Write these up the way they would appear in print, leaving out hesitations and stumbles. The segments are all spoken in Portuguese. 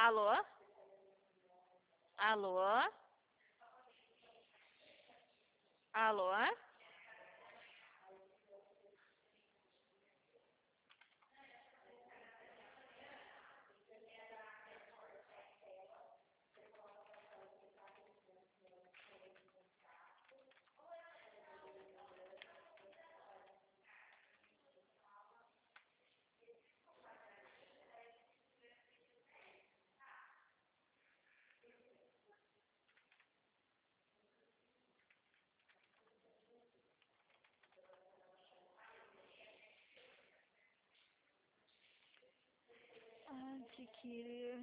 Alô? Alô? Alô? Adquirir.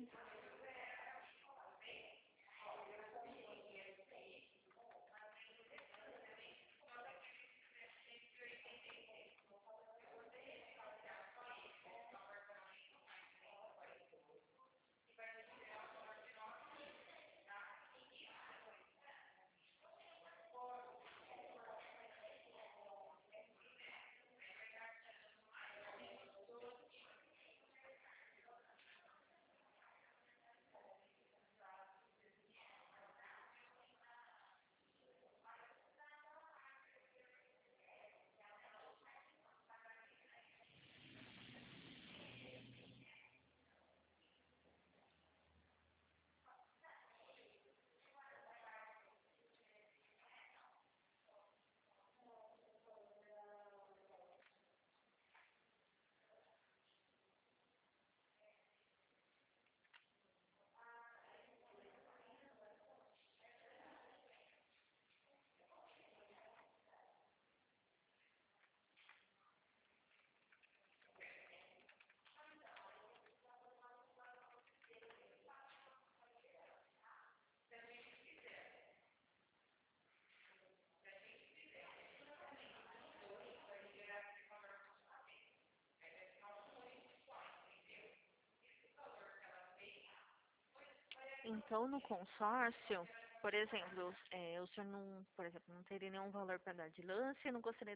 Então, no consórcio, por exemplo, o senhor não, por exemplo, não teria nenhum valor para dar de lance, não gostaria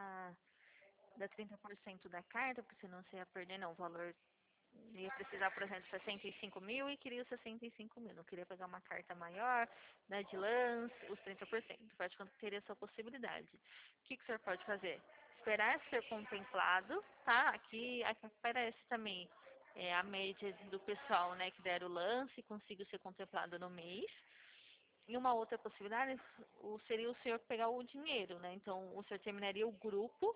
da 30% da carta, porque senão você ia perder, não, o valor ia precisar, por exemplo, 65 mil e queria os 65 mil. Não queria pegar uma carta maior, né, de lance, os 30%. Faz quanto teria essa possibilidade. O que o senhor pode fazer? Esperar ser contemplado, tá? Aqui aparece também a média do pessoal, né, que deram o lance e conseguiu ser contemplado no mês. E uma outra possibilidade seria o senhor pegar o dinheiro, né? Então, o senhor terminaria o grupo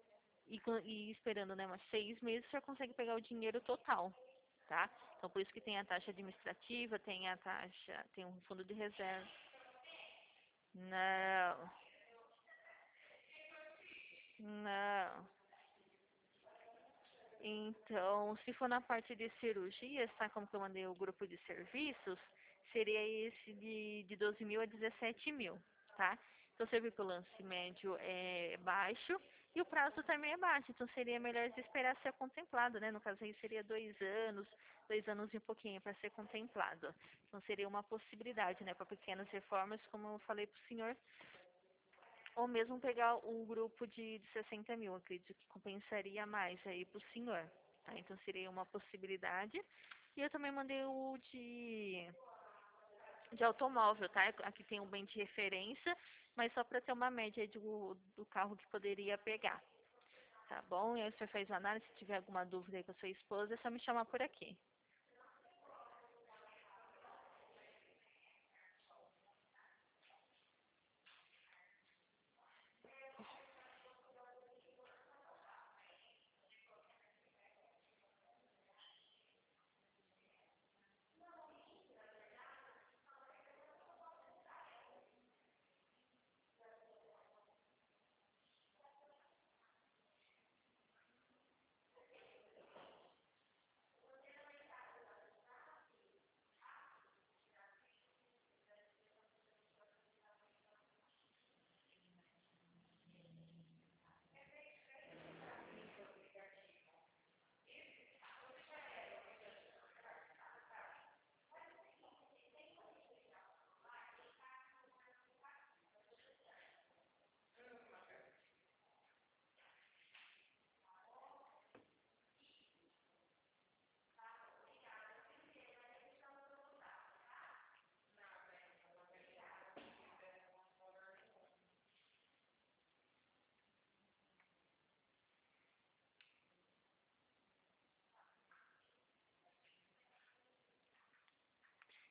e esperando, né, umas 6 meses, você consegue pegar o dinheiro total, tá? Então, por isso que tem a taxa administrativa, tem um fundo de reserva. Não, não. Então, se for na parte de cirurgias, tá? Como que eu mandei o grupo de serviços, seria esse de 12 mil a 17 mil, tá? Então, você viu que o lance médio é baixo e o prazo também é baixo, então seria melhor esperar ser contemplado, né? No caso aí seria 2 anos e um pouquinho para ser contemplado. Então, seria uma possibilidade, né? Para pequenas reformas, como eu falei para o senhor, ou mesmo pegar um grupo de 60 mil, acredito que compensaria mais aí para o senhor. Tá? Então seria uma possibilidade. E eu também mandei o de automóvel, tá? Aqui tem um bem de referência, mas só para ter uma média do carro que poderia pegar. Tá bom? E aí o senhor faz uma análise, se tiver alguma dúvida aí com a sua esposa, é só me chamar por aqui.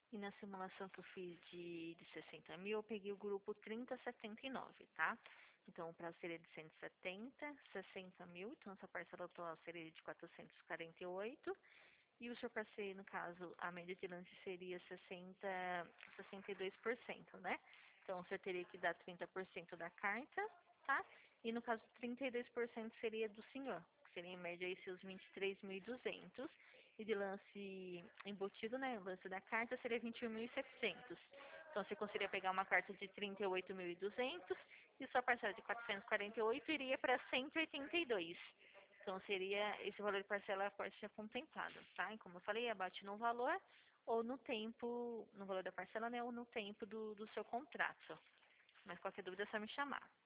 E na simulação que eu fiz de 60 mil, eu peguei o grupo 3079, tá? Então, o prazo seria de 170, 60 mil, então essa parcela total seria de 448. E o seu passeio, no caso, a média de lance seria 62%, né? Então, você teria que dar 30% da carta, tá? E no caso, 32% seria do senhor, que seria em média aí seus 23.200. E de lance embutido, né? O lance da carta seria 21.700. Então, você conseguiria pegar uma carta de 38.200 e sua parcela de 448 iria para 182. Então, seria esse valor de parcela pode ser contemplado, tá? E como eu falei, abate no valor ou no tempo, no valor da parcela, né? Ou no tempo do seu contrato. Mas qualquer dúvida é só me chamar.